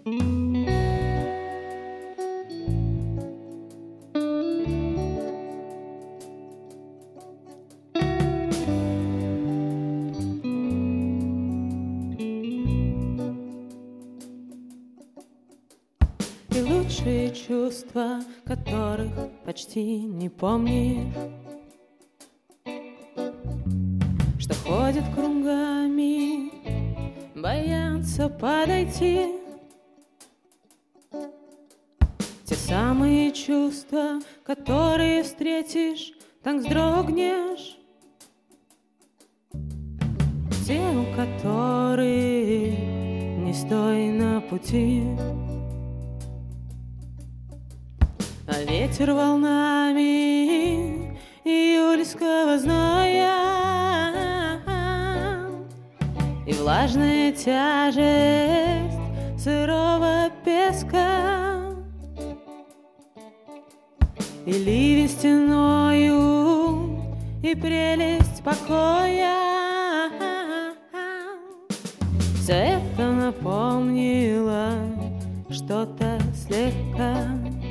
И лучшие чувства, которых почти не помнишь, что ходят кругами, боятся подойти. Те самые чувства, которые встретишь, так вздрогнешь. Те, у которых не стой на пути. А ветер волнами июльского зноя и влажная тяжесть сырого песка, и ливень стеною, и прелесть покоя. Все это напомнило что-то слегка.